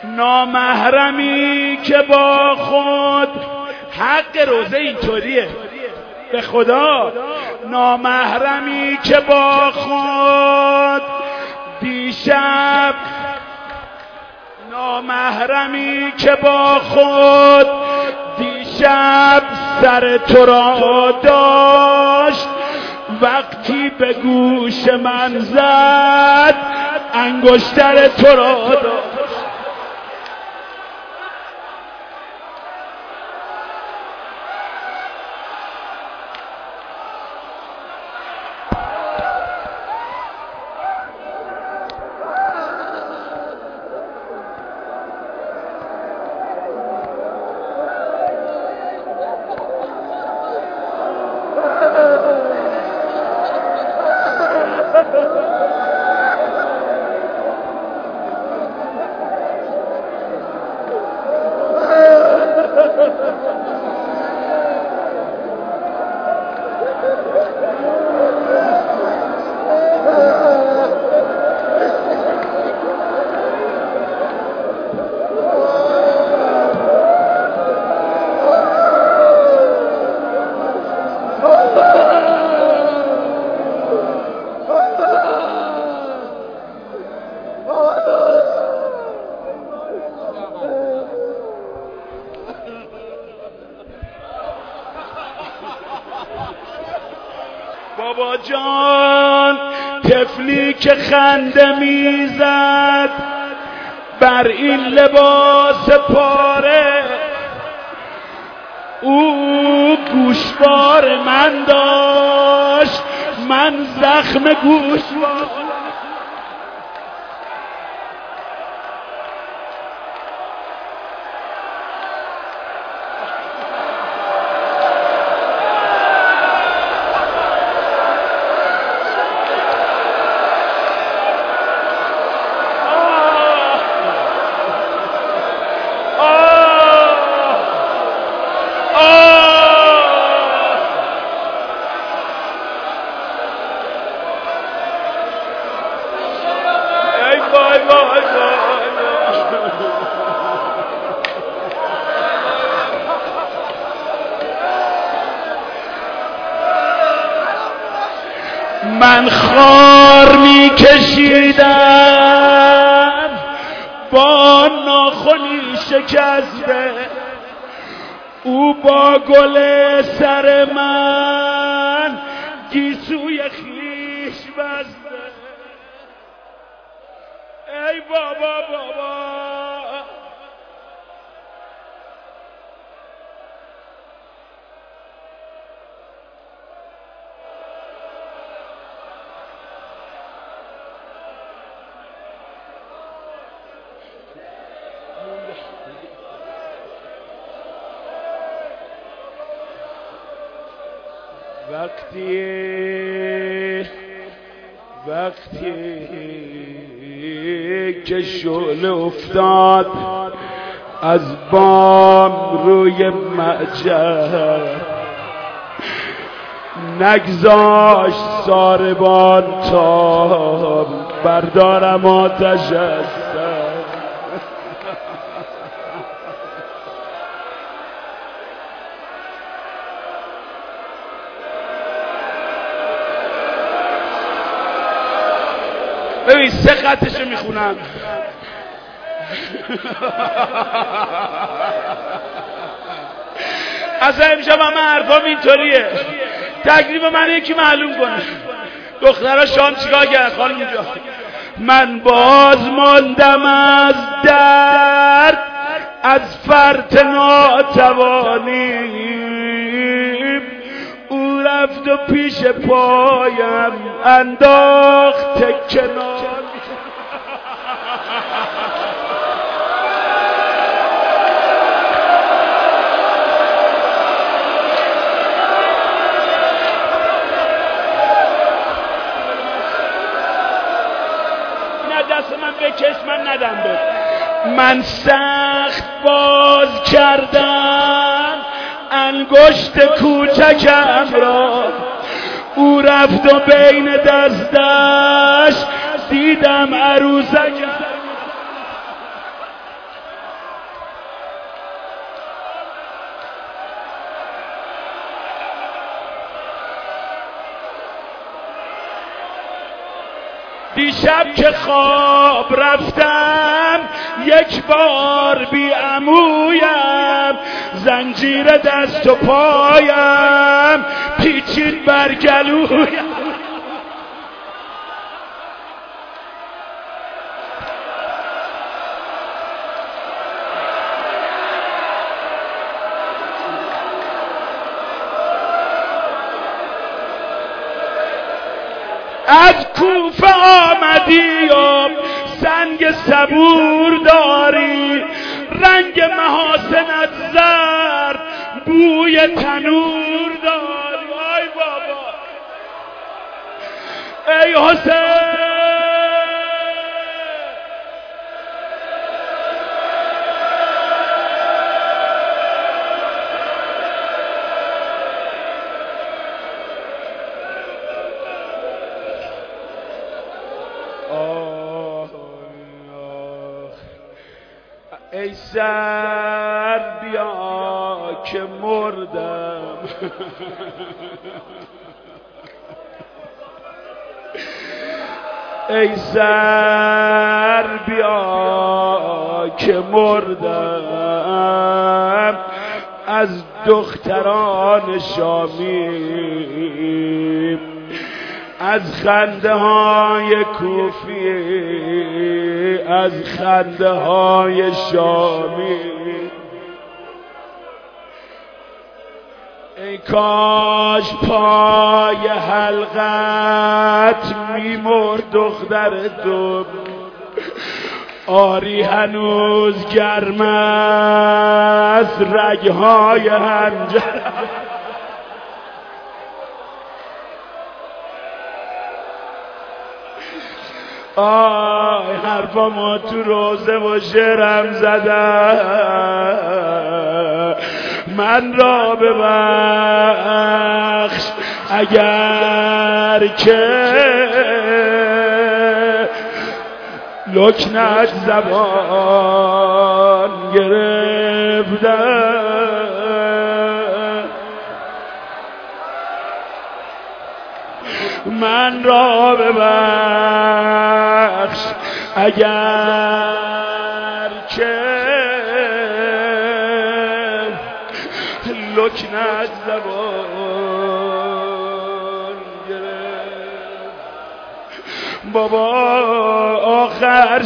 نامحرمی که با خود حق روزه اینطوریه به خدا، نامحرمی که با خود دیشب، نامحرمی که با خود دیشب سر تو را داشت، وقتی به گوش من زد انگشتر تو را داشت. بابا جان طفلی که خنده میزد بر این لباس پاره، او گوشوار من داشت، من زخم گوشوار. من خار میکشیدم با ناخنی شکسته، او با گل سر من گیسوی خیش بسته. ای بابا بابا وقتی که شعله افتاد از بام روی معجر، نگذاشت ساربان تا بردارم آتش از سر. ببین سه خطشو میخونم. اصلا امشب همه حرفام اینطوریه، تکلیف من یکی معلوم کنه. دخترها شام چیکار کردن خانم اینجا؟ من باز ماندم از درد، از فرط ناتوانی، او رفت و پیش پایم انداخت کنار. دست من بکش، من ندم به من. سخت باز کردم انگشت کوچکم را، او رفت و بین دستش دیدم عروسکم. دیشب که خواب رفتم یک بار بی عمویم، زنجیر دست و پایم پیچید بر گلویم. از کوفه آمدی و سنگ صبور داری، رنگ محاسنت زرد بوی تنور داری. وای بابا ای حسین، ای سر بیا که مردم، ای سر بیا که مردم، از دختران شامی، از خنده های کوفی، از خنده های شامی. ای کاش پای حلقت میمرد دختر تو، آری هنوز گرم است رگهای هنجر. آی حرفامو تو روزه و شعرم زدم، من را ببخش اگر که لکنت زبان گرفتم. من را ببخش اگر که لکنت زبان گرفت. بابا آخر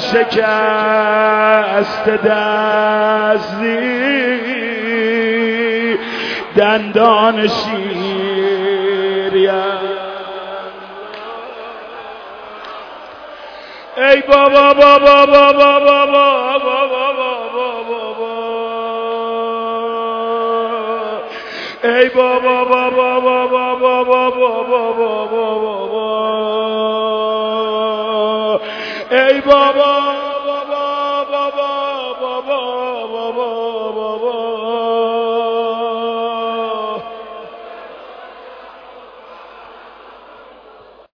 شکست دستی دندان شیریم. ای بابا بابا بابا بابا بابا بابا، ای بابا بابا بابا بابا بابا، ای بابا بابا